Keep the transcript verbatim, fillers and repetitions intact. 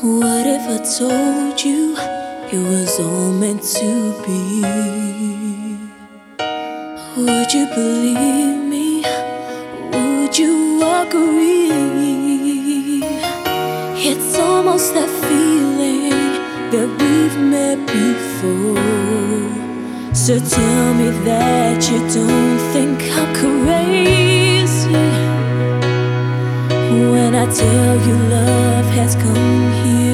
What if I told you it was all meant to be? Would you believe me? Would you agree? It's almost that feeling that we've met before. So tell me that you don't think I'm crazy when I tell you love has come here